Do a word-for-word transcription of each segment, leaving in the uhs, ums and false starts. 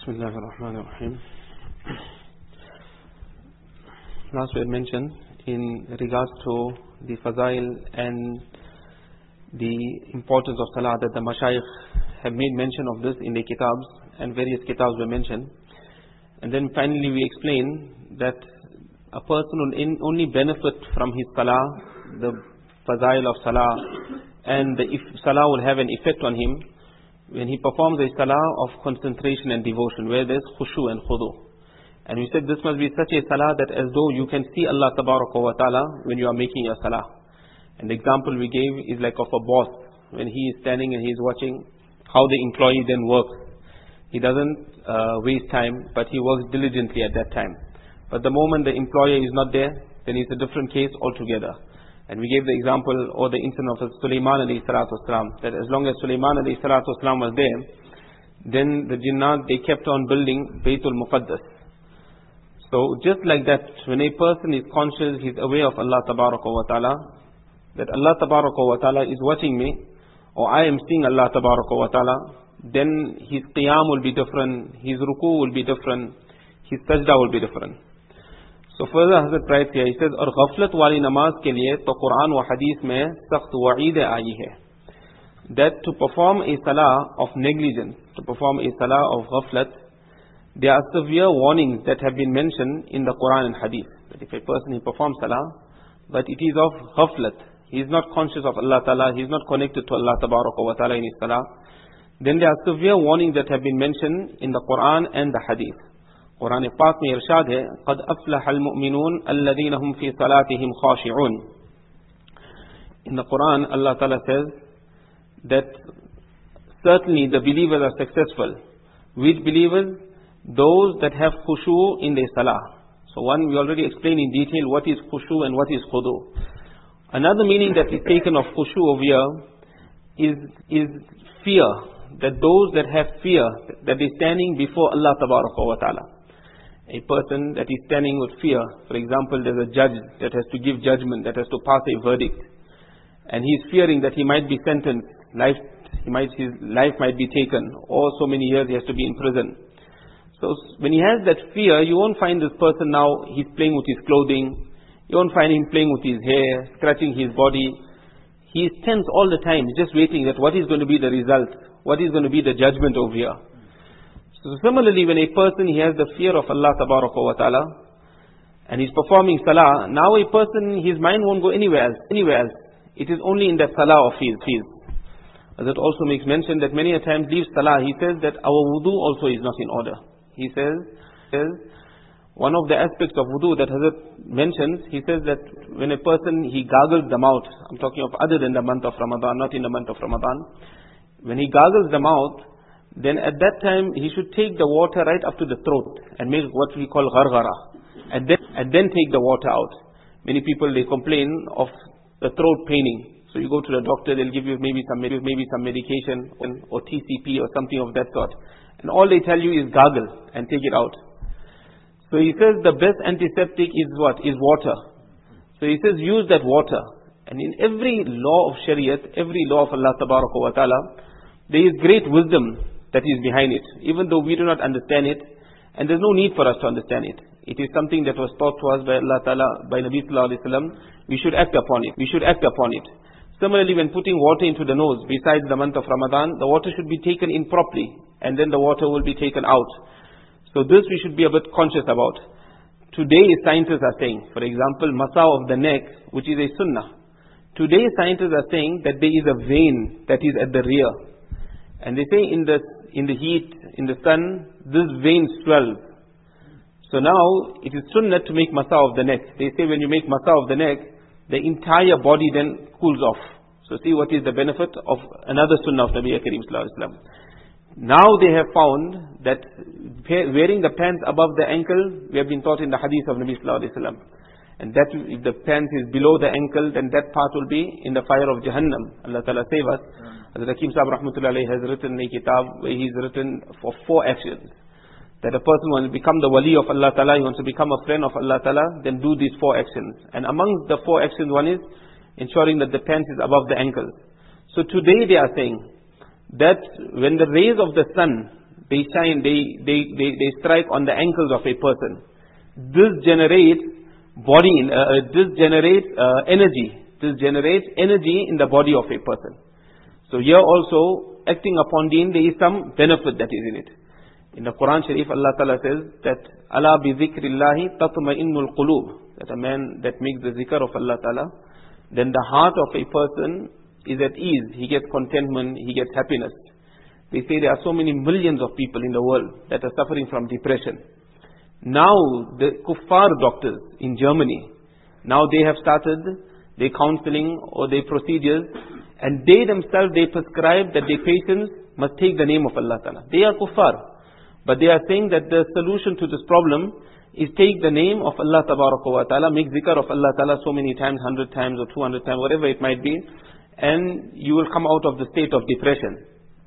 Bismillah ar-Rahman ar-Rahim. Last we had mentioned in regards to the Fazail and the importance of Salah that the Mashayikh have made mention of this in their kitabs, and various kitabs were mentioned. And then finally we explained that a person will in only benefit from his Salah, the Fazail of Salah, and the if Salah will have an effect on him when he performs a Salah of concentration and devotion, where there's khushu and khudu. And we said this must be such a Salah that as though you can see Allah Tabaraka wa Ta'ala when you are making your Salah. And the example we gave is like of a boss, when he is standing and he is watching how the employee then works. He doesn't uh, waste time, but he works diligently at that time. But the moment the employer is not there, then it's a different case altogether. And we gave the example or the incident of Sulaiman alayhi salatu wasalam, that as long as Sulaiman alayhi salatu wasalam was there, then the jinnat, they kept on building Baytul Muqaddas. So just like that, when a person is conscious, he's aware of Allah Tabaraka wa Ta'ala, that Allah Tabaraka wa Ta'ala is watching me, or I am seeing Allah Tabaraka wa Ta'ala, then his qiyam will be different, his ruku will be different, his sajda will be different. So further Hazrat writes here, he says, और ग़फ़लत वाली नमाज के लिए तो कुरान व हदीस में सख्त वईद आई है. That to perform a salah of negligence, to perform a salah of ghaflat, there are severe warnings that have been mentioned in the Quran and hadith. That if a person he performs salah, but it is of ghaflat, he is not conscious of Allah Ta'ala, he is not connected to Allah Tabaraka wa Ta'ala in his salah, then there are severe warnings that have been mentioned in the Quran and the hadith. Quran Pak में इरशाद है, قد أفلح المؤمنون الذين هم في صلاتهم خاشعون. In the Quran, Allah Ta'ala says that certainly the believers are successful. Which believers? Those that have khushu in their salah. So one, we already explained in detail what is khushu and what is khudu. Another meaning that is taken of khushu over here is, is fear. That those that have fear, that is standing before Allah Tabaraka wa Ta'ala. A person that is standing with fear, for example, there's a judge that has to give judgment, that has to pass a verdict, and he is fearing that he might be sentenced, life, he might, his life might be taken, or so many years he has to be in prison. So when he has that fear, you won't find this person now, he's playing with his clothing, you won't find him playing with his hair, scratching his body. He is tense all the time, just waiting that what is going to be the result, what is going to be the judgment over here. So similarly, when a person he has the fear of Allah Tabaraka wa Ta'ala and he's performing salah, now a person, his mind won't go anywhere else, anywhere else. It is only in that salah of his. his. As it also makes mention that many a times leaves salah, he says that our wudu also is not in order. He says, says one of the aspects of wudu that Hazrat mentions, he says that when a person, he gargles the mouth, I'm talking of other than the month of Ramadan, not in the month of Ramadan, when he gargles the mouth, then at that time he should take the water right up to the throat and make what we call gharghara, and then, and then take the water out. Many people, they complain of the throat paining. So you go to the doctor, they'll give you maybe some, maybe some medication or T C P or something of that sort. And all they tell you is gargle and take it out. So he says the best antiseptic is what? Is water. So he says use that water. And in every law of Shariat, every law of Allah Tabaraka wa Ta'ala, there is great wisdom that is behind it. Even though we do not understand it, and there's no need for us to understand it. It is something that was taught to us by Allah Ta'ala, by Nabi Sallallahu Alaihi Wasallam. We should act upon it. We should act upon it. Similarly, when putting water into the nose, besides the month of Ramadan, the water should be taken in properly, and then the water will be taken out. So this we should be a bit conscious about. Today scientists are saying, for example, masa of the neck, which is a sunnah. Today scientists are saying that there is a vein that is at the rear. And they say in the, in the heat, in the sun, this vein swells. So now it is sunnah to make masa of the neck. They say when you make masa of the neck, the entire body then cools off. So see what is the benefit of another sunnah of Nabi Kareem Sallallahu Alaihi Wasallam. Now they have found that wearing the pants above the ankle, we have been taught in the hadith of Nabi Sallallahu Alaihi Wasallam. And that if the pants is below the ankle, then that part will be in the fire of Jahannam. Allah Ta'ala save us. Hazrat Hakim Sahib Rahmatullahi has written a kitab where he's written for four actions. That a person wants to become the wali of Allah Ta'ala, he wants to become a friend of Allah Ta'ala, then do these four actions. And among the four actions, one is ensuring that the pants is above the ankles. So today they are saying that when the rays of the sun, they shine, they, they, they, they strike on the ankles of a person. This generates body, uh, this generates uh, energy. This generates energy in the body of a person. So here also, acting upon deen, there is some benefit that is in it. In the Quran Sharif, Allah Ta'ala says that Allah bi zikrillahi tatma'innul qulub, that a man that makes the zikr of Allah Ta'ala, then the heart of a person is at ease, he gets contentment, he gets happiness. They say there are so many millions of people in the world that are suffering from depression. Now the kuffar doctors in Germany, now they have started their counseling or their procedures, and they themselves, they prescribe that their patients must take the name of Allah Ta'ala. They are kuffar, but they are saying that the solution to this problem is take the name of Allah Ta'ala, make zikr of Allah Ta'ala so many times, hundred times or two hundred times, whatever it might be, and you will come out of the state of depression.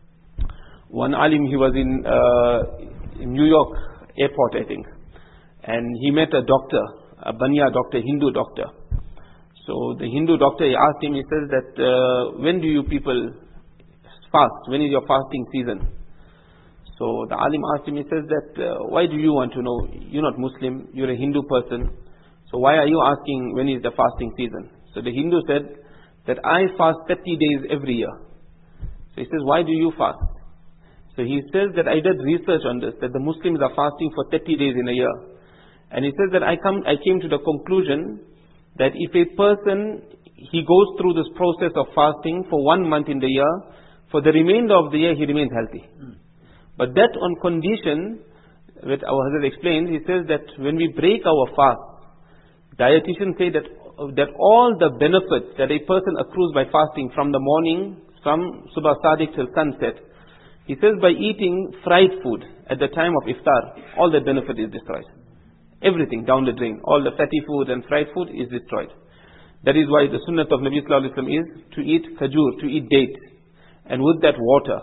One alim, he was in, uh, in New York airport, I think, and he met a doctor, a Banya doctor, Hindu doctor. So the Hindu doctor, he asked him, he says that, uh, when do you people fast? When is your fasting season? So the alim asked him, he says that, uh, why do you want to know? You're not Muslim, you're a Hindu person. So why are you asking when is the fasting season? So the Hindu said that I fast thirty days every year. So he says, why do you fast? So he says that I did research on this, that the Muslims are fasting for thirty days in a year. And he says that I come, I came to the conclusion that if a person, he goes through this process of fasting for one month in the year, for the remainder of the year he remains healthy. Mm. But that on condition, that our Hazrat explains, he says that when we break our fast, dietitians say that, that all the benefits that a person accrues by fasting from the morning, from Subah Sadiq till sunset, he says by eating fried food at the time of iftar, all the benefit is destroyed. Everything down the drain, all the fatty food and fried food is destroyed. That is why the sunnah of Nabi Sallallahu Alaihi Wasallam is to eat khajur, to eat date, and with that water.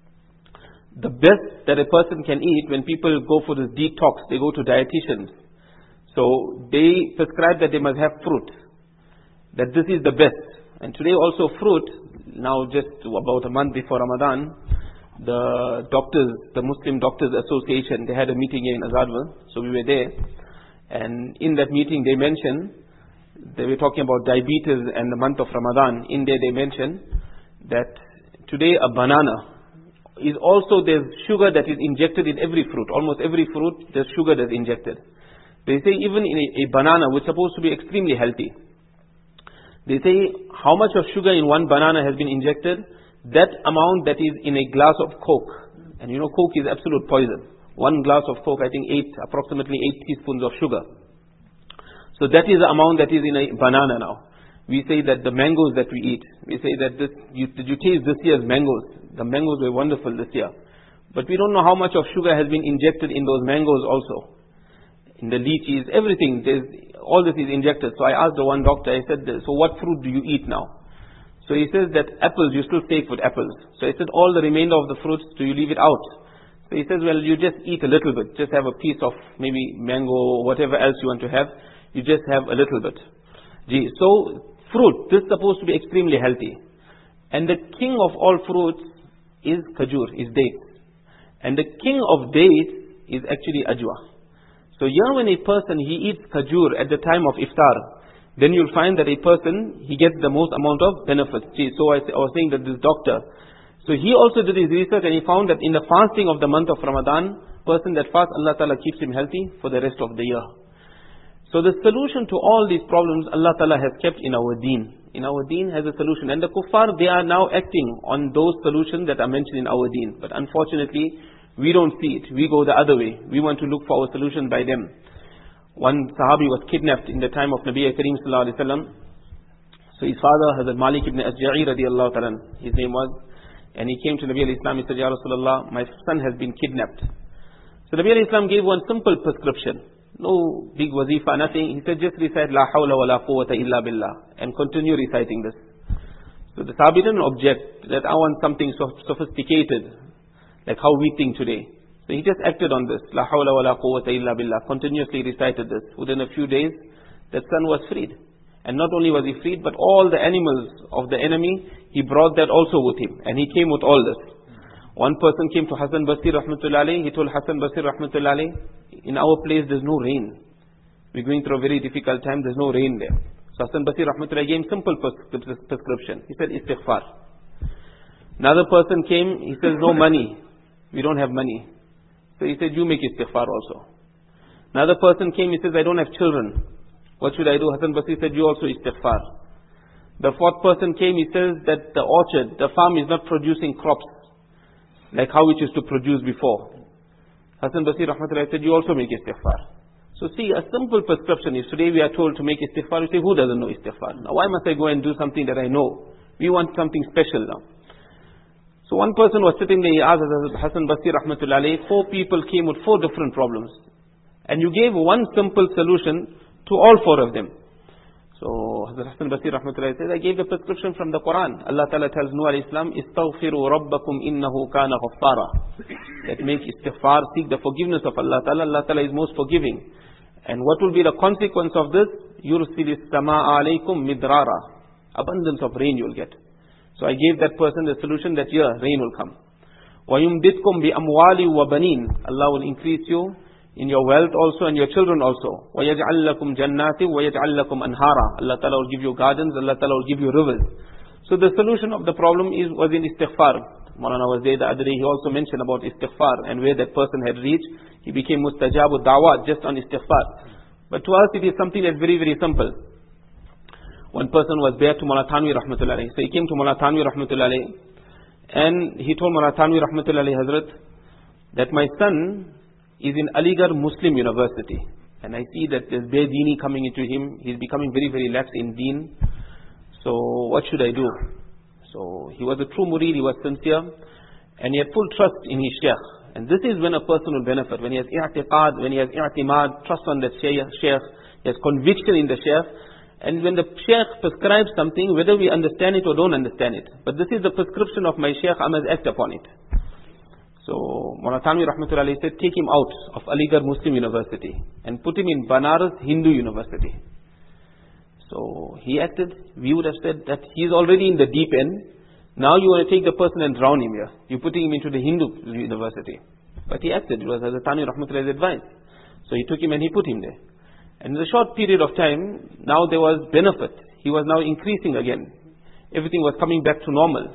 The best that a person can eat, when people go for this detox, they go to dietitians. So they prescribe that they must have fruit, that this is the best. And today also fruit, now just about a month before Ramadan, the doctors, the Muslim Doctors Association, they had a meeting here in Azadwal, so we were there. And in that meeting they mentioned, they were talking about diabetes and the month of Ramadan. In there they mentioned that today a banana is also, there's sugar that is injected in every fruit. Almost every fruit, there's sugar that's injected. They say even in a, a banana, which is supposed to be extremely healthy, they say how much of sugar in one banana has been injected, that amount that is in a glass of Coke. And you know Coke is absolute poison. One glass of Coke, I think eight, approximately eight teaspoons of sugar. So that is the amount that is in a banana now. We say that the mangoes that we eat, we say that this, you, did you taste this year's mangoes? The mangoes were wonderful this year. But we don't know how much of sugar has been injected in those mangoes also. In the lychees, everything, there's, all this is injected. So I asked the one doctor, I said, so what fruit do you eat now? So he says that apples, you still take with apples. So I said, all the remainder of the fruits, do you leave it out? So he says, well, you just eat a little bit. Just have a piece of maybe mango or whatever else you want to have. You just have a little bit. Gee, so fruit, this is supposed to be extremely healthy. And the king of all fruits is khajur, is dates. And the king of dates is actually ajwa. So here when a person, he eats khajur at the time of iftar, then you'll find that a person, he gets the most amount of benefits. See, so I, I was saying that this doctor, so he also did his research and he found that in the fasting of the month of Ramadan, person that fasts, Allah Ta'ala keeps him healthy for the rest of the year. So the solution to all these problems, Allah Ta'ala has kept in our deen. In our deen has a solution. And the kuffar, they are now acting on those solutions that are mentioned in our deen. But unfortunately, we don't see it. We go the other way. We want to look for our solution by them. One Sahabi was kidnapped in the time of Nabi Kareem Sallallahu Alaihi Wasallam. So his father, Hazrat Malik ibn Asja'i radiallahu ta'ala, his name was, and he came to Nabi al-Islam, he said, Ya Rasulullah, my son has been kidnapped. So Nabi al-Islam gave one simple prescription. No big wazifa, nothing. He said, just recite La hawla wa la quwwata illa billah and continue reciting this. So the Sahabi didn't object that I want something so sophisticated, like how we think today. So he just acted on this. La hawla wa la quwwata illa billah. Continuously recited this. Within a few days, that son was freed. And not only was he freed, but all the animals of the enemy, he brought that also with him. And he came with all this. One person came to Hassan Basri rahmatullahi alayhi. He told Hassan Basri rahmatullahi alayhi, in our place there's no rain. We're going through a very difficult time, there's no rain there. So Hassan Basri rahmatullahi alayhi gave him simple pres- prescription. He said, istighfar. Another person came, he says, no money. We don't have money. So he said, you make istighfar also. Another person came, he says, I don't have children. What should I do? Hassan Basri said, you also istighfar. The fourth person came, he says that the orchard, the farm is not producing crops like how it used to produce before. Hassan Basri rahmatullahi said, you also make istighfar. So see, a simple prescription is, today we are told to make istighfar, we say, who doesn't know istighfar? Now why must I go and do something that I know? We want something special now. So one person was sitting there, he asked Hassan Basri rahmatullahi, four people came with four different problems. And you gave one simple solution to all four of them. So Hassan Basri rahmatullahi says, I gave the prescription from the Quran. Allah Ta'ala tells Nuh alayhi salam, Istaghfiru rabbakum innahu kana ghaffara. That make istighfar, seek the forgiveness of Allah Ta'ala. Allah Ta'ala is most forgiving. And what will be the consequence of this? Yursilis sama'a alaykum midrara. Abundance of rain you will get. So I gave that person the solution that yeah, rain will come. وَيُمْدِدْكُمْ بِأَمْوَالِ وَبَنِينَ. Allah will increase you in your wealth also and your children also. وَيَجْعَلْ لَكُمْ جَنَّاتٍ وَيَجْعَلْ لَكُمْ أَنْهَارًا. Allah Ta'ala will give you gardens, Allah Ta'ala will give you rivers. So the solution of the problem is was in istighfar. Maulana was there the other day, he also mentioned about istighfar and where that person had reached. He became mustajabu da'wat just on istighfar. But to us it is something that's very, very simple. One person was there to Mawlana Thanwi rahmatullahi. So he came to Mawlana Thanwi rahmatullahi and he told Mawlana Thanwi rahmatullahi Hazrat that my son is in Aligarh Muslim University. And I see that there's Bay Dini coming into him. He's becoming very, very lax in deen. So what should I do? So he was a true murid, he was sincere. And he had full trust in his shaykh. And this is when a person will benefit. When he has i'tiqad, when he has i'timad, trust on the shaykh, he has conviction in the shaykh. And when the shaykh prescribes something, whether we understand it or don't understand it. But this is the prescription of my shaykh, I must act upon it. So Mawlana Thanwi rahmatullahi said, take him out of Aligarh Muslim University and put him in Banaras Hindu University. So he acted. We would have said that he's already in the deep end. Now you want to take the person and drown him here. You're putting him into the Hindu University. But he acted. It was Hazrat Thanwi rahmatullahi's advice. So he took him and he put him there. And in a short period of time, now there was benefit. He was now increasing again. Everything was coming back to normal.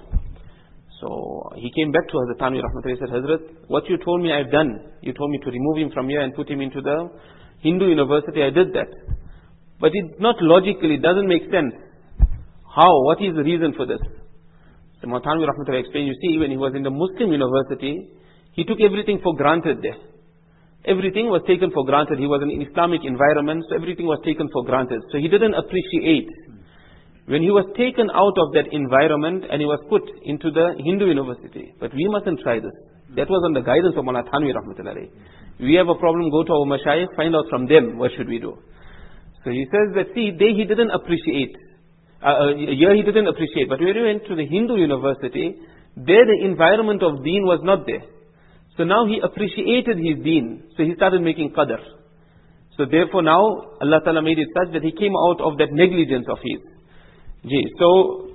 So he came back to Hazrat Thanwi rahmatullahi, said, Hazrat, what you told me I've done. You told me to remove him from here and put him into the Hindu University. I did that. But it's not logically, it doesn't make sense. How? What is the reason for this? So Mawlana Thanwi rahmatullahi explained, you see, when he was in the Muslim University, he took everything for granted there. Everything was taken for granted. He was in an Islamic environment, so everything was taken for granted. So he didn't appreciate. When he was taken out of that environment and he was put into the Hindu University. But we mustn't try this. That was on the guidance of Mawlana Thanwi rahmatullahi. We have a problem, go to our mashayikh, find out from them what should we do. So he says that, see, there he didn't appreciate. Uh, uh, here he didn't appreciate. But when he went to the Hindu University, there the environment of deen was not there. So now he appreciated his deen. So he started making qadr. So therefore now Allah Ta'ala made it such that he came out of that negligence of his. Gee, so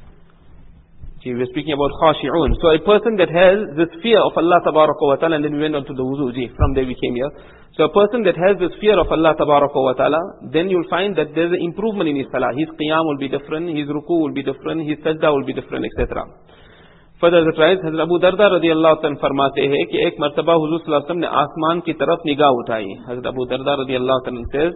gee, we're speaking about khashi'un. So a person that has this fear of Allah Tabaraka wa Ta'ala, and then we went on to the wuzu. Gee, from there we came here. So a person that has this fear of Allah Tabaraka wa Ta'ala, then you'll find that there's an improvement in his salah. His qiyam will be different, his ruku will be different, his sajda will be different, et cetera. Further the tries, Hazrat Abu Darda radiallahu ta'ala फरमाते हैं कि एक मर्तबा हुजूर सल्लल्लाहु अलैहि वसल्लम ने आसमान की तरफ निगाह उठाई. Hazrat Abu Darda radiallahu ta'ala says,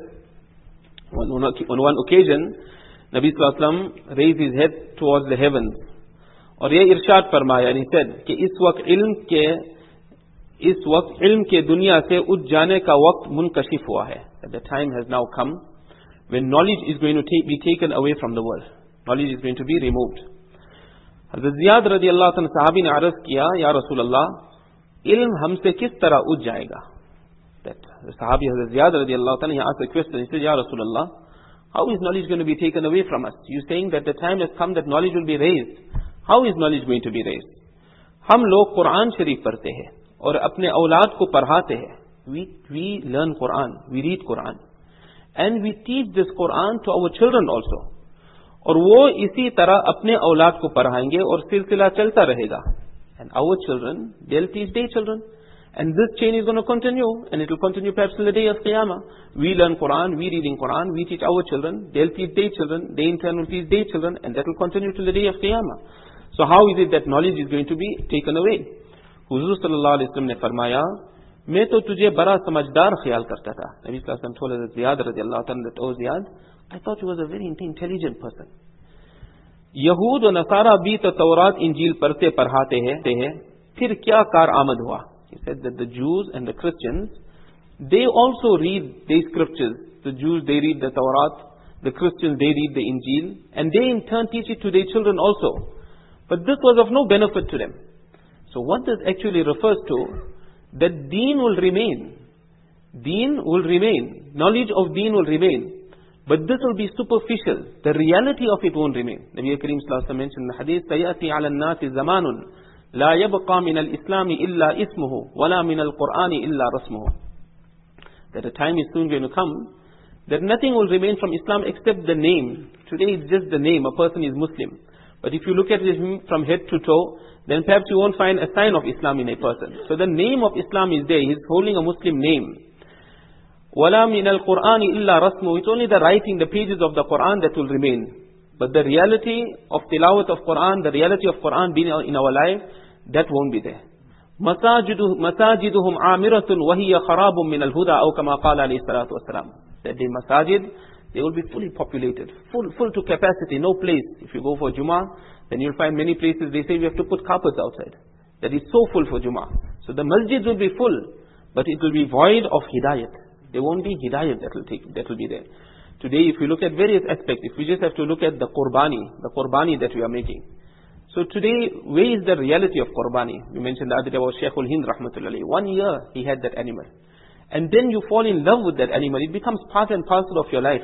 on one occasion, Nabi sallallahu alaihi wasallam raised his head towards the heavens. और ये इरशाद फरमाया, and he said कि इस वक्त इल्म के इस वक्त इल्म के दुनिया से उठ जाने का वक्त मुनकशिफ हुआ है. That the time has now come when knowledge is going to take, be taken away from the world. Knowledge is going to be removed. Hazrat Ziyad radiallahu ta'ala sahabi ने अर्ज किया, या रसूल अल्लाह, इल्म हमसे किस तरह उठ जाएगा? That the sahabi Hazrat Ziyad radiallahu ta'ala, he asked the question, he said, Ya Rasulullah, how is knowledge going to be taken away from us? You saying that the time has come that knowledge will be raised. How is knowledge going to be raised? हम लोग कुरान शरीफ पढ़ते हैं और अपने औलाद को पढ़ाते हैं. We we learn Quran, we read Quran, and we teach this Quran to our children also. और वो इसी तरह अपने औलाद को पढ़ाएंगे और सिलसिला चलता रहेगा. And our children, they'll teach their children. And this chain is going to continue, and it will continue perhaps till the day of Qiyamah. We learn Quran, we read in Quran, we teach our children, they'll teach their children, they in turn will teach their children, and that will continue till the day of Qiyamah. So how is it that knowledge is going to be taken away? Huzur sallallahu alaihi wasallam ne farmaya, मैं तो तुझे बड़ा समझदार ख्याल करता था. Nabi sallallahu alaihi wasallam told us Ziyad radiallahu ta'ala that, oh Ziyad, I thought you was a very intelligent person. यहूद और नसारा भी तो तौरात इंजील पढ़ते पढ़ाते हैं, फिर क्या कार आमद हुआ? He said that the Jews and the Christians, they also read the scriptures. The Jews, they read the Torah. The Christians, they read the Injil. And they in turn teach it to their children also. But this was of no benefit to them. So what this actually refers to, that deen will remain. Deen will remain. Knowledge of deen will remain. But this will be superficial. The reality of it won't remain. Nabi Kareem sallallahu alaihi wasallam mentioned in the hadith, سَيَأْتِي عَلَى النَّاسِ زَمَانٌ لا يبقى من الإسلام إلا اسمه ولا من القرآن إلا رسمه. That a time is soon going to come that nothing will remain from Islam except the name. Today it's just the name. A person is Muslim. But if you look at him from head to toe, then perhaps you won't find a sign of Islam in a person. So the name of Islam is there. He's holding a Muslim name. وَلَا مِنَ الْقُرْآنِ إِلَّا رَسْمُهُ. It's only the writing, the pages of the Quran that will remain. But the reality of tilawat of Quran, the reality of Quran being in our life, that won't be there. مَسَاجِدُهُمْ عَامِرَةٌ وَهِيَ خَرَابٌ مِنَ الْهُدَى أَوْ كَمَا قَالَ عَلَيْهِ الصَّلَاةُ وَالسَّلَامُ. That the masajid, they will be fully populated, full full to capacity, no place. If you go for Jummah, then you'll find many places they say we have to put carpets outside. That is so full for Jummah. So the masjids will be full, but it will be void of hidayat. There won't be hidayat that will take, that will be there. Today, if we look at various aspects, if we just have to look at the qurbani, the qurbani that we are making. So today, where is the reality of qurbani? We mentioned the other day about Shaykhul Hind rahmatullahi. One year he had that animal. And then you fall in love with that animal. It becomes part and parcel of your life.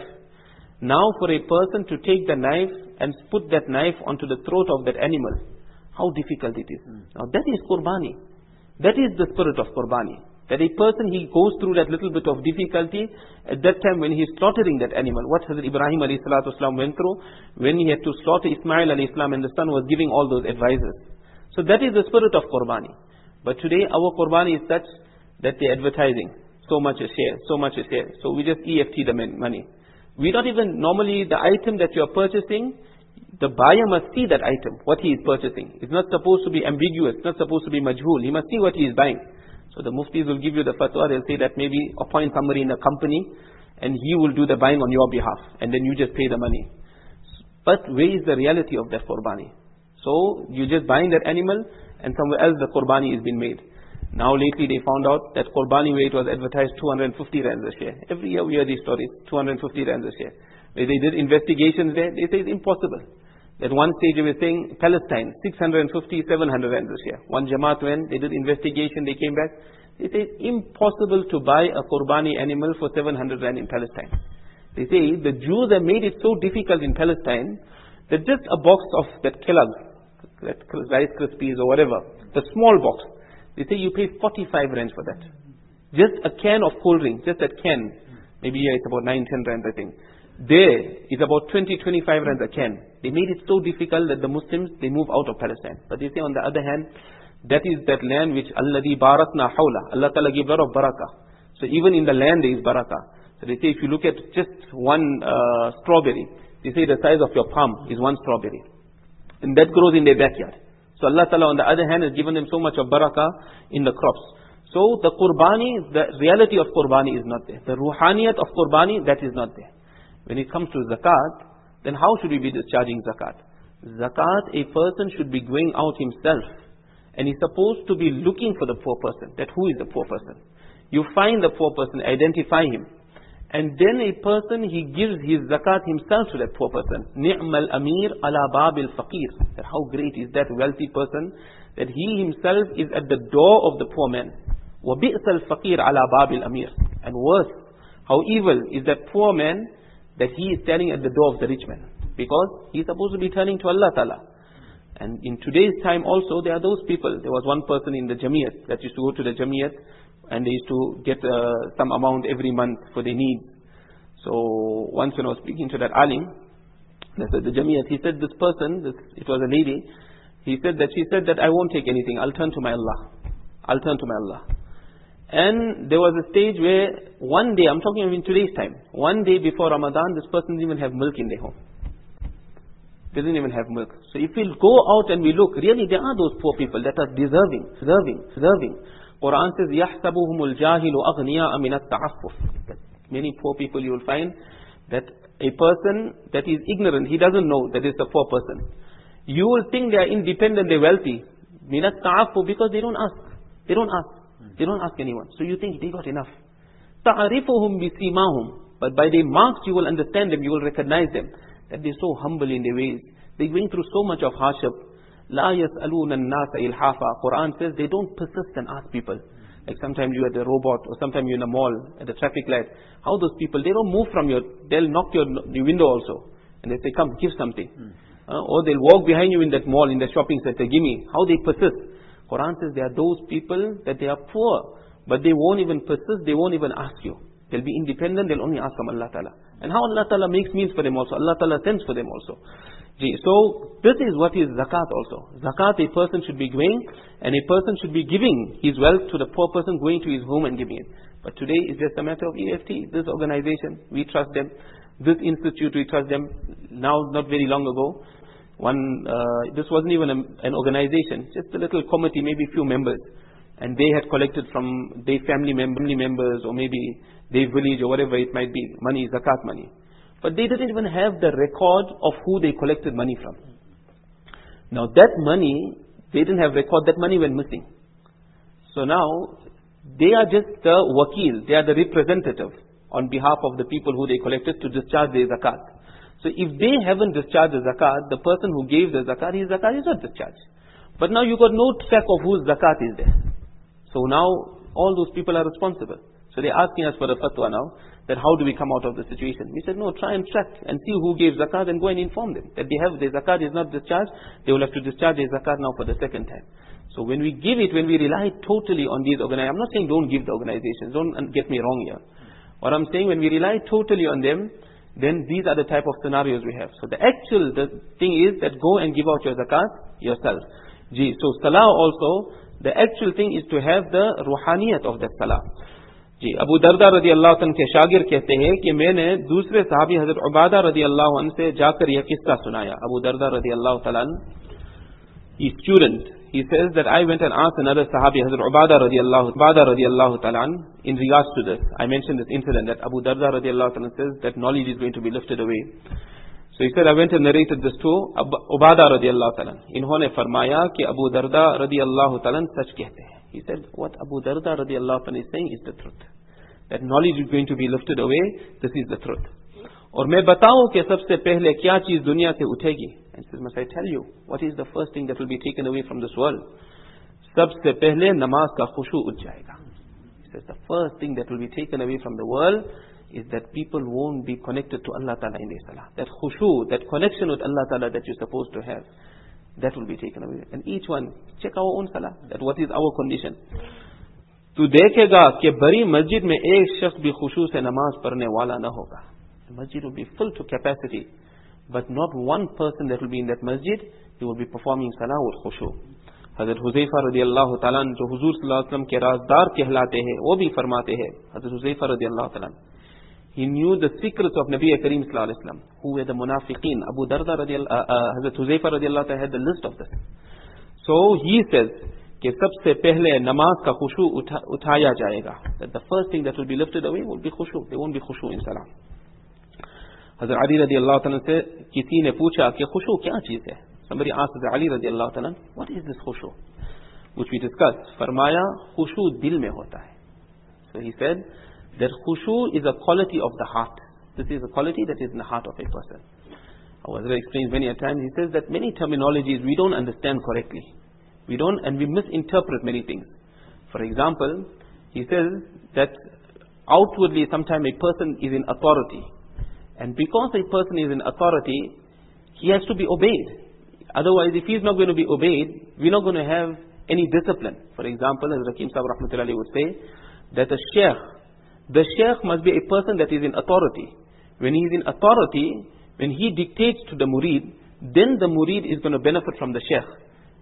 Now for a person to take the knife and put that knife onto the throat of that animal, how difficult it is. Mm. Now that is qurbani. That is the spirit of qurbani. That a person, he goes through that little bit of difficulty at that time when he is slaughtering that animal. What Hazrat Ibrahim alayhi salatu wasalam went through when he had to slaughter Ismail alayhi salam and the son was giving all those advices. So that is the spirit of qurbani. But today our qurbani is such that they are advertising. So much a share, so much a share. So we just E F T the money. We don't even, normally the item that you are purchasing, the buyer must see that item, what he is purchasing. It's not supposed to be ambiguous, it's not supposed to be majhul. He must see what he is buying. So the muftis will give you the fatwa, they'll say that maybe appoint somebody in a company and he will do the buying on your behalf and then you just pay the money. But where is the reality of that qurbani? So you're just buying that animal and somewhere else the qurbani is being made. Now lately they found out that qurbani where it was advertised two hundred fifty rands a share. Every year we hear these stories, two hundred fifty rands a share. Where they did investigations there, they say it's impossible. At one stage they were saying Palestine, six hundred fifty, seven hundred rands a share. One Jamaat when they did investigation, they came back. They say it's impossible to buy a qurbani animal for seven hundred rand in Palestine. They say the Jews have made it so difficult in Palestine that just a box of that Kellogg's, that Rice Krispies or whatever, the small box, they say you pay forty-five rands for that. Just a can of cold drink, just that can. Maybe yeah, it's about nine, ten rands I think. There is about twenty, twenty-five rands a can. They made it so difficult that the Muslims, they move out of Palestine. But they say on the other hand, that is that land which Alladhi barakna hawla. Allah Ta'ala gave lot of barakah. So even in the land there is barakah. So they say if you look at just one uh, strawberry, they say the size of your palm is one strawberry. And that grows in their backyard. So Allah Ta'ala on the other hand has given them so much of barakah in the crops. So the qurbani, the reality of qurbani is not there. The ruhaniyat of qurbani, that is not there. When it comes to zakat, then how should we be discharging zakat? Zakat, a person should be going out himself. And he's supposed to be looking for the poor person. That who is the poor person? You find the poor person, identify him. And then a person, he gives his zakat himself to that poor person. Ni'mal amir ala babil faqir. That how great is that wealthy person, that he himself is at the door of the poor man. Wa bi'sal faqir ala babil amir. And worse, how evil is that poor man that he is standing at the door of the rich man. Because he is supposed to be turning to Allah Ta'ala. And in today's time also, there are those people. There was one person in the Jamiyat that used to go to the Jamiyat and they used to get uh, some amount every month for their needs. So once when I was speaking to that alim, that said the Jamiyat, he said this person, this, it was a lady, he said that she said that I won't take anything. I'll turn to my Allah. I'll turn to my Allah. And there was a stage where one day, I'm talking in today's time, one day before Ramadan, this person didn't even have milk in their home. They didn't even have milk. So if we go out and we look, really there are those poor people that are deserving, deserving, deserving. Quran says, يَحْسَبُهُمُ الْجَاهِلُ أَغْنِيَاءَ مِنَ التَّعَفُّفِ. Many poor people you will find that a person that is ignorant, he doesn't know that it's a poor person. You will think they are independent, they're wealthy. مِنَ التَّعَفُّفِ, because they don't ask. They don't ask. They don't ask anyone. So you think they got enough. تَعْرِفُهُمْ بِسِيمَاهُمْ. But by their marks you will understand them, you will recognize them. That they're so humble in their ways. They're going through so much of hardship. La yas'aluna an-nasa ilhafa. Quran says they don't persist and ask people. Like sometimes you're at a robot, or sometimes you're in a mall, at the traffic light. How those people, they don't move from your, they'll knock your the window also. And they say, come, give something. Mm. Uh, or they'll walk behind you in that mall, in the shopping center, give me. How they persist. Quran says there are those people that they are poor, but they won't even persist, they won't even ask you. They'll be independent, they'll only ask from Allah Ta'ala. And how Allah Ta'ala makes means for them also. Allah Ta'ala sends for them also. So, this is what is zakat also. Zakat, a person should be giving, and a person should be giving his wealth to the poor person, going to his home and giving it. But today, it's just a matter of E F T. This organization, we trust them. This institute, we trust them. Now, not very long ago, one, uh, this wasn't even a, an organization, just a little committee, maybe a few members. And they had collected from their family, mem family members, or maybe their village, or whatever it might be, money, zakat money. But they didn't even have the record of who they collected money from. Now that money, they didn't have record, that money went missing. So now, they are just the wakil, they are the representative on behalf of the people who they collected to discharge their zakat. So if they haven't discharged the zakat, the person who gave the zakat, his zakat is not discharged. But now you got no track of whose zakat is there. So now, all those people are responsible. So they're asking us for a fatwa now, that how do we come out of the situation? We said, no, try and track and see who gave zakat and go and inform them. That they have, their zakat is not discharged, they will have to discharge their zakat now for the second time. So when we give it, when we rely totally on these organizations, I'm not saying don't give the organizations, don't get me wrong here. What I'm saying, when we rely totally on them, then these are the type of scenarios we have. So the actual the thing is that go and give out your zakat yourself. Gee, so salah also, the actual thing is to have the ruhaniyat of that salah. जी अबू दरदा रदी अल्लाह तआला के शागिर कहते हैं कि मैंने दूसरे सहाबी हजरत उबादा रदी अल्लाह अन्हु से जाकर यह किस्सा सुनाया. अबू दरदा रदी अल्लाह तआला his student, he says that I went and asked another sahabi Hazrat Ubada radiallahu Ubada radiallahu ta'ala in regards to this. I mentioned this incident that Abu Darda radiallahu ta'ala says that knowledge is going to be lifted away. So he said, I went and narrated this to Ubada radiallahu ta'ala. इन्होंने फरमाया कि अबू दरदा रदियल्लाहु ta'ala सच कहते हैं. He said, what Abu Darda radiallahu ta'ala is saying is the truth. That knowledge is going to be lifted away. This is the truth. और मैं बताऊं कि सबसे पहले क्या चीज दुनिया से उठेगी. And he says, must I tell you what is the first thing that will be taken away from this world? सबसे पहले नमाज का खुशू उठ जाएगा. He says, the first thing that will be taken away from the world is that people won't be connected to Allah Ta'ala in their salah. That khushu, that connection with Allah Ta'ala that you're supposed to have, that will be taken away. And each one, check our own salah, that what is our condition. तू देखेगा कि बड़ी मस्जिद में एक शख्स भी खुशू से नमाज पढ़ने वाला न होगा. The masjid will be full to capacity, but not one person that will be in that masjid, he will be performing salah with khushu. Hazrat Huzaifa radiallahu ta'ala, जो हुजूर सल्लल्लाहु अलैहि वसल्लम के राज़दार कहलाते हैं, वो भी फरमाते हैं. Hazrat Huzaifa radiallahu ta'ala, he knew the secrets of Nabi Kareem sallallahu alaihi wasallam, who were the munafiqeen. Abu Darda radiallahu, uh, uh, Hazrat Huzaifa radiallahu ta'ala had the list of this. So he says कि सबसे पहले नमाज का खुशू उठा, उठाया जाएगा. That the first thing that will be lifted away will be khushu. There won't be khushu in salah. Hazrat Ali radiallahu ta'ala से किसी ने पूछा कि खुशू क्या चीज है. Somebody asked Hazrat Ali radiallahu ta'ala, what is this khushu? Which we discussed. फरमाया खुशू दिल में होता है. So he said that khushu is a quality of the heart. This is a quality that is in the heart of a person. Our Hazrat explains many a times. He says that many terminologies we don't understand correctly. We don't, and we misinterpret many things. For example, he says that outwardly sometimes a person is in authority. And because a person is in authority, he has to be obeyed. Otherwise, if he is not going to be obeyed, we're not going to have any discipline. For example, as Rakim Sahib Rahmatullahi would say, that a sheikh, the sheikh must be a person that is in authority. When he is in authority, when he dictates to the murid, then the murid is going to benefit from the sheikh.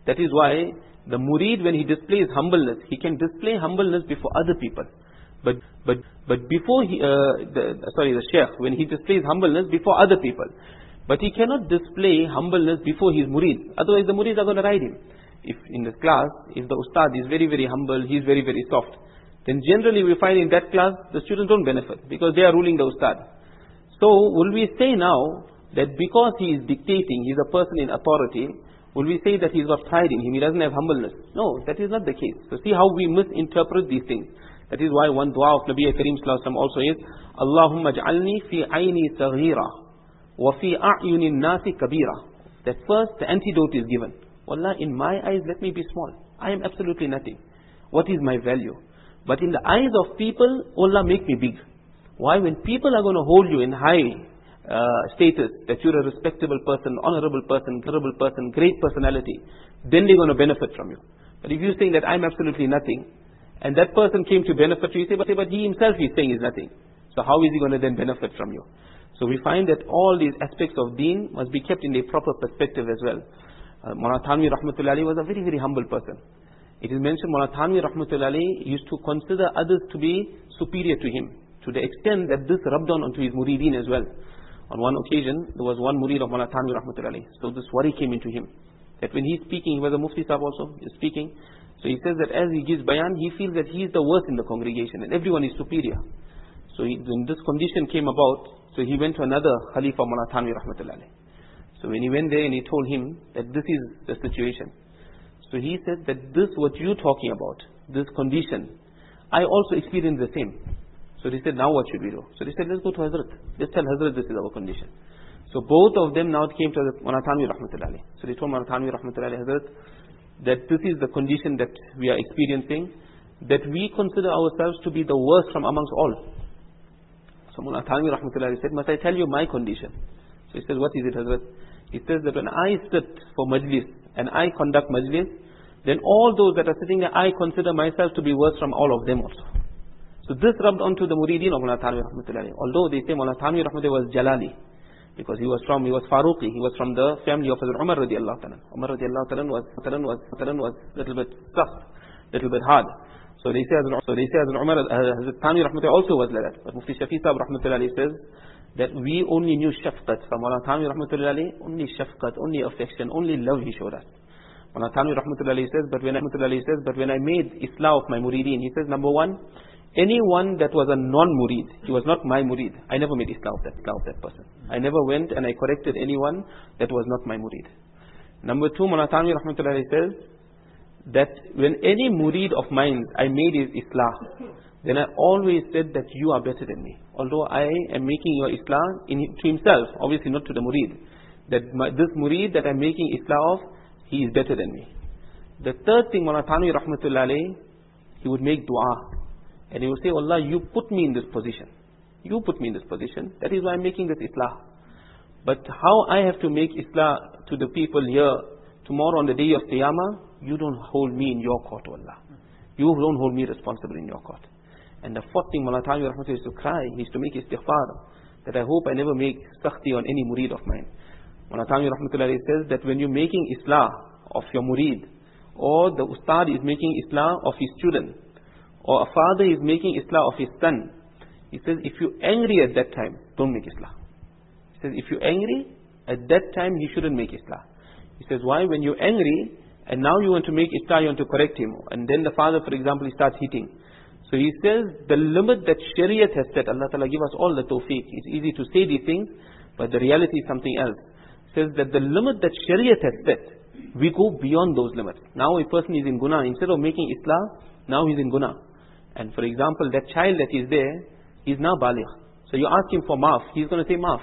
That is why the murid, when he displays humbleness, he can display humbleness before other people. But but but before he, uh, the, sorry, the sheikh, when he displays humbleness before other people. But he cannot display humbleness before his murid. Otherwise the murids are going to ride him. If in this class, if the ustad is very, very humble, he is very, very soft, then generally we find in that class, the students don't benefit because they are ruling the ustad. So will we say now that because he is dictating, he is a person in authority, will we say that he has got pride in him, he doesn't have humbleness? No, that is not the case. So see how we misinterpret these things. That is why one dua of Nabi Kareem Sallallahu Alaihi Wasallam also is, Allahumma ja'alni fi ayni saghira wa fi a'yuni nasi kabira. That first the antidote is given. Wallah, in my eyes let me be small. I am absolutely nothing. What is my value? But in the eyes of people, Allah make me big. Why? When people are going to hold you in high uh, status, that you're a respectable person, honorable person, honorable person, great personality, then they're going to benefit from you. But if you're saying that I'm absolutely nothing, and that person came to benefit you, you say, but, but he himself is saying he's nothing. So how is he going to then benefit from you? So we find that all these aspects of deen must be kept in a proper perspective as well. Uh, Mawlana Thanvi Rahmatullahi Alayhi was a very, very humble person. It is mentioned Mawlana Thanvi Rahmatullahi Alayhi used to consider others to be superior to him, to the extent that this rubbed on onto his murideen as well. On one occasion, there was one murid of Mawlana Thanvi Rahmatullahi Alayhi. So this worry came into him, that when he's speaking, he was a Mufti Sahib also, he's speaking. So he says that as he gives bayan, he feels that he is the worst in the congregation and everyone is superior. So he, when this condition came about, so he went to another Khalifa Mawlana Thanvi Rahmatullahi Alayhi. So when he went there and he told him that this is the situation. So he said that this what you're talking about, this condition, I also experienced the same. So they said, now what should we do? So they said, let's go to Hazrat. Let's tell Hazrat this is our condition. So both of them now came to Mawlana Thanvi Rahmatullahi Alayhi. So they told Mawlana Thanvi Rahmatullahi Alayhi, Hazrat, that this is the condition that we are experiencing, that we consider ourselves to be the worst from amongst all. So Mawlana Thanvi Rahmatullahi Alayhi said, must I tell you my condition? So he says, what is it, Hazrat? He says that when I sit for majlis and I conduct majlis, then all those that are sitting there, I consider myself to be worse from all of them also. So this rubbed onto the murideen of Mawlana Thanvi Rahmatullahi Alayhi. Although they say Mawlana Thanvi Rahmatullahi was Jalali, because he was from, he was Faruqi, he was from the family of Hazrat Umar radiallahu ta'ala. Umar radiallahu ta'ala was, was, was a little bit soft, little bit hard. So they say Hazrat, so they say Hazrat Umar, Hazrat Thanvi Rahmatullahi also was like that. But Mufti Shafi Sahib Rahmatullahi says that we only knew shafqat from Mawlana Thanvi Rahmatullahi, only shafqat, only affection, only love he showed us. Mawlana Thanvi Rahmatullahi says, but when I, says, but when I made Islah of my murideen, he says, number one, anyone that was a non-murid, he was not my murid, I never made Islah of that, Islah of that person. I never went and I corrected anyone that was not my murid. Number two, Mawlana Thanvi Rahmatullahi says that when any murid of mine I made his Islah, then I always said that you are better than me. Although I am making your Islah in, to himself, obviously not to the murid. That my, this murid that I am making Islah of, he is better than me. The third thing, Mawlana Thanvi Rahmatullahi Alayhi, he would make dua. And he would say, Allah, you put me in this position. You put me in this position. That is why I am making this Islah. But how I have to make Islah to the people here tomorrow on the day of Qiyamah, you don't hold me in your court, Allah. You don't hold me responsible in your court. And the fourth thing, Mawlana Thanvi Rahmatullahi is to cry, he is to make istighfar, that I hope I never make sakhti on any murid of mine. Mawlana Thanvi Rahmatullahi says that when you're making Islah of your murid, or the ustad is making Islah of his student, or a father is making Islah of his son, he says, if you're angry at that time, don't make Islah. He says, if you're angry, at that time he shouldn't make Islah. He says, why? When you're angry, and now you want to make Islah, you want to correct him, and then the father, for example, he starts hitting. So he says, the limit that Shariat has set, Allah Ta'ala give us all the tawfiq. It's easy to say these things, but the reality is something else. He says that the limit that Shariat has set, we go beyond those limits. Now a person is in guna, instead of making Islah, now he's in guna. And for example, that child that is there, he's now baligh. So you ask him for maaf, he's going to say maaf.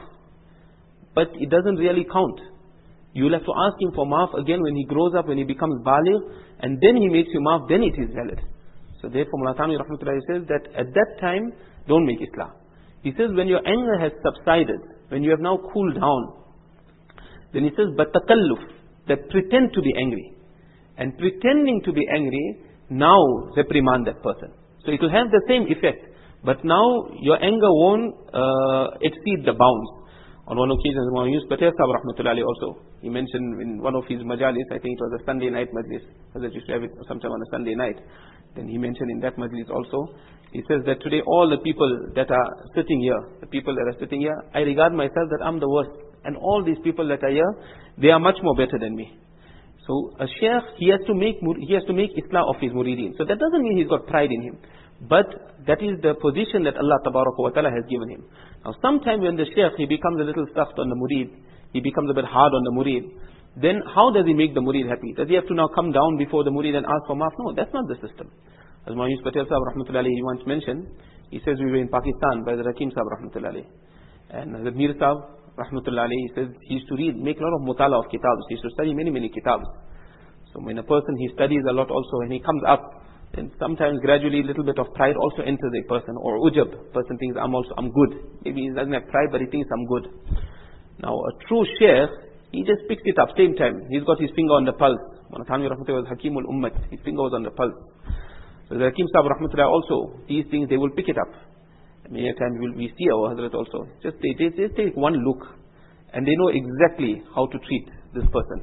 But it doesn't really count. You'll have to ask him for maaf again when he grows up, when he becomes baligh, and then he makes you maaf, then it is valid. So therefore Mawlana Thanvi Rahmatullahi says that at that time, don't make Islah. He says when your anger has subsided, when you have now cooled down, then he says, but takalluf, that pretend to be angry. And pretending to be angry, now reprimand that person. So it will have the same effect. But now your anger won't uh, exceed the bounds. On one occasion, Maulana Yunus Patel Sahib Rahmatullahi alayhi also, he mentioned in one of his majalis, I think it was a Sunday night majlis, Hazrat used to have it sometime on a Sunday night. Then he mentioned in that majlis also, he says that today all the people that are sitting here, the people that are sitting here, I regard myself that I'm the worst. And all these people that are here, they are much more better than me. So a sheikh, he has to make he has to make islah of his murideen. So that doesn't mean he's got pride in him. But that is the position that Allah Tabaraka wa Ta'ala has given him. Now sometimes when the sheikh, he becomes a little stuffed on the murid, he becomes a bit hard on the murid, then how does he make the murid happy? Does he have to now come down before the murid and ask for maaf? No, that's not the system. As Maulana Yunus Patel Sahib Rahmatullahi alayhi, he once mentioned, he says we were in Pakistan by the Hakim Sahib Rahmatullahi alayhi. And the Mir Sahib Rahmatullahi alayhi, he says he used to read, make a lot of mutala of kitabs. He used to study many, many kitabs. So when a person, he studies a lot also, and he comes up, and sometimes gradually a little bit of pride also enters a person, or ujab. Person thinks, I'm also, I'm good. Maybe he doesn't have pride, but he thinks I'm good. Now a true sheikh, he just picks it up, same time. He's got his finger on the pulse. One time Rahmatullahi was Hakimul Ummat, his finger was on the pulse. So the Hakim Sahib Rahmatullahi also, these things they will pick it up. Many times we see our Hazrat also, just they, they just take one look, and they know exactly how to treat this person.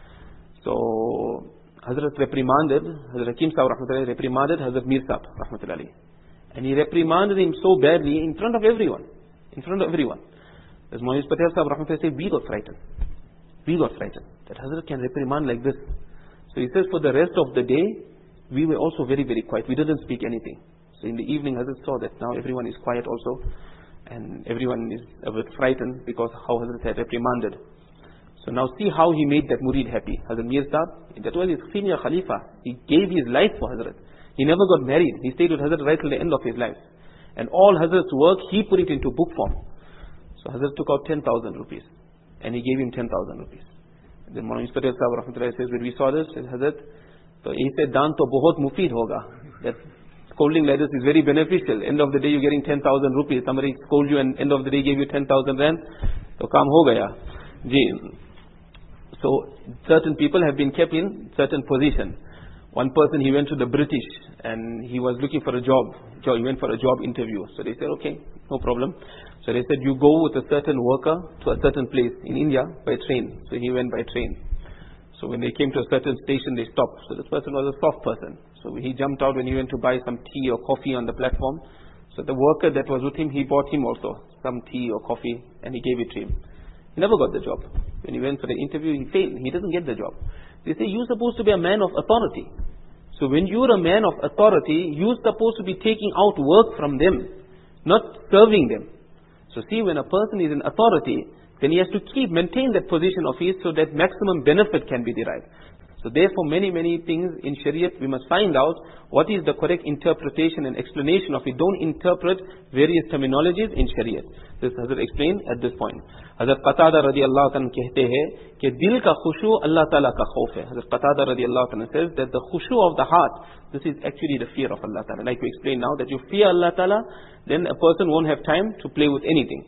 So Hazrat reprimanded, Hazrat Hakim Sahib Rahmatullahi reprimanded Hazrat Mir Sahib Rahmatullahi. And he reprimanded him so badly in front of everyone. In front of everyone. As Maulana Yunus Patel Sahib Rahmatullahi said, we got frightened. We got frightened. That Hazrat can reprimand like this. So he says for the rest of the day, we were also very, very quiet. We didn't speak anything. So in the evening, Hazrat saw that now everyone is quiet also. And everyone is a bit frightened because how Hazrat had reprimanded. So now see how he made that murid happy. Hazrat Mir Sahib, that was his senior Khalifa. He gave his life for Hazrat. He never got married. He stayed with Hazrat right till the end of his life. And all Hazrat's work, he put it into book form. So Hazrat took out ten thousand rupees. And he gave him ten thousand rupees. Then Maulana Yunus Patel Sahib Rahmatullahi says, when we saw this, said Hazrat, so he said, daan to bahut mufeed hoga. That scolding like this is very beneficial. End of the day you're getting ten thousand rupees. Somebody scold you and end of the day gave you ten thousand rand. So kaam ho gaya. Ji. So certain people have been kept in certain position. One person, he went to the British and he was looking for a job. So he went for a job interview. So they said, okay, no problem. So they said, you go with a certain worker to a certain place in India by train. So he went by train. So when they came to a certain station, they stopped. So this person was a soft person. So he jumped out when he went to buy some tea or coffee on the platform. So the worker that was with him, he bought him also some tea or coffee and he gave it to him. He never got the job. When he went for the interview, he failed. He doesn't get the job. They say, you're supposed to be a man of authority. So when you're a man of authority, you're supposed to be taking out work from them, not serving them. So see, when a person is in authority, then he has to keep, maintain that position of his so that maximum benefit can be derived. So therefore, many, many things in Shariat, we must find out what is the correct interpretation and explanation of it. Don't interpret various terminologies in Shariat. This Hazrat explained at this point. Hazrat Qatada radiallahu anhu कहते हैं कि दिल का खुशू Allah Ta'ala का खौफ है. Hazrat Qatada radiallahu anhu says that the khushu of the heart, this is actually the fear of Allah Ta'ala. Like we explained now, that you fear Allah Ta'ala, then a person won't have time to play with anything.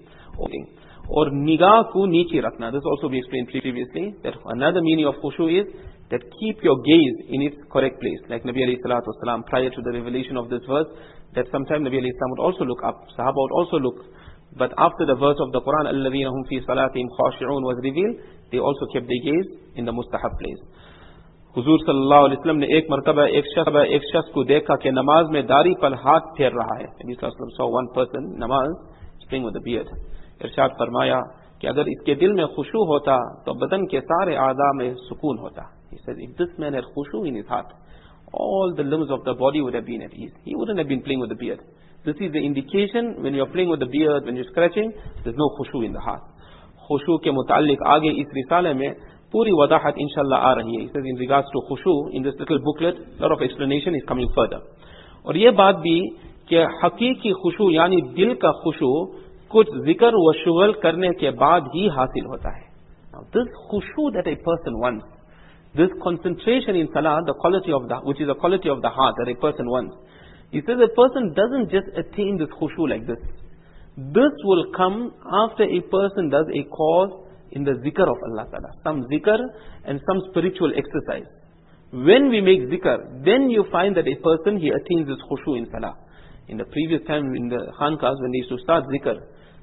Or nigah ko niche rakna. This also we explained previously, that another meaning of khushu is that keep your gaze in its correct place. Like Nabi alayhi salatu wasalam, prior to the revelation of this verse, that sometime Nabi alayhi salam would also look up, Sahaba would also look. But after the verse of the Quran, الَّذِينَ هُمْ فِي صَلَاتِهِمْ خَاشِعُونَ was revealed, they also kept their gaze in the mustahab place. Huzur sallallahu alayhi wa sallam ne ek martaba ek shakhs ek shakhs ko dekha ke namaz mein dari par haath pher raha hai. Nabi sallallahu alayhi wa sallam saw one person, namaz, playing with the beard. Irshad farmaya कि अगर इसके दिल में खुशू होता तो बदन के सारे आज़ा में सुकून होता. He said, if this man had khushu in his heart, all the limbs of the body would have been at ease. He wouldn't have been playing with the beard. This is the indication when you're playing with the beard, when you're scratching, there's no khushu in the heart. Khushu ke mutaalliq aage is risale mein puri wadahat inshallah aa rahi hai. He says in regards to khushu, in this little booklet, a lot of explanation is coming further. और ये बात भी कि हकीकी खुशू यानी दिल का खुशू कुछ जिक्र व शुगल करने के बाद ही हासिल होता है. Now this khushu that a person wants, this concentration in salah, the quality of the, which is a quality of the heart that a person wants. He says a person doesn't just attain this khushu like this. This will come after a person does a cause in the zikr of Allah Ta'ala. Some zikr and some spiritual exercise. When we make zikr, then you find that a person, he attains this khushu in salah. In the previous time in the khanqahs, when they used to start zikr,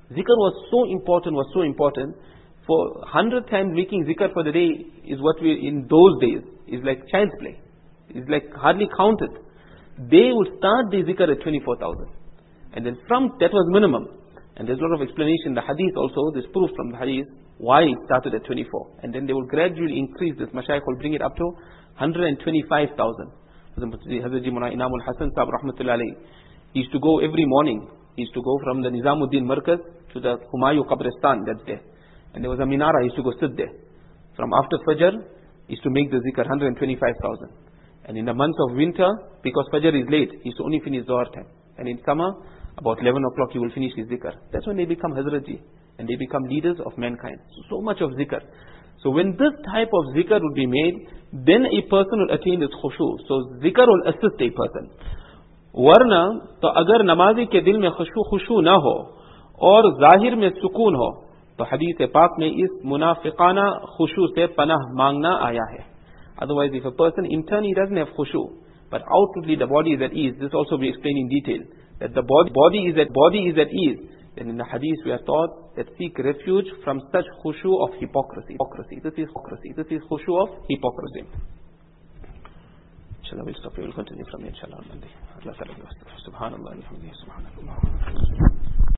Zikr was so important, was so important. For one hundred times making zikr for the day is what we, in those days, is like child's play. It's like hardly counted. They would start the zikr at twenty-four thousand. And then from, that was minimum. And there's a lot of explanation in the hadith also, there's proof from the hadith, why it started at twenty-four. And then they will gradually increase this. Mashaykh will bring it up to one hundred twenty-five thousand. Hazrat Mullah Inam al-Hasan Sahib Rahmatullah Alayhi, he used to go every morning. He used to go from the Nizamuddin Markaz to the Humayu Qabristan, that's there. And there was a minara, he used to go sit there. From after Fajr, he used to make the zikr, one hundred twenty-five thousand. And in the months of winter, because Fajr is late, he used to only finish Zohar time. And in summer, about eleven o'clock, he will finish his zikr. That's when they become Hazratji. And they become leaders of mankind. So, so much of zikr. So when this type of zikr would be made, then a person will attain this khushu. So zikr will assist a person. वरना तो अगर नमाजी के दिल में खुशू खुशू ना हो और जाहिर में सुकून हो तो हदीस पाक में इस मुनाफिकाना खुशू से पनाह मांगना आया है. Otherwise, if a person internally doesn't have khushu, but outwardly the body is at ease, this also we explain in detail, that the body, body is at body is at ease, then in the hadith we are taught that seek refuge from such khushu of hypocrisy. Hypocrisy. This is hypocrisy. This is khushu of hypocrisy. Inshallah, we'll stop here. We'll continue from here, inshallah, on Monday. Allah Subhanallah, Alhamdulillah, Subhanallah.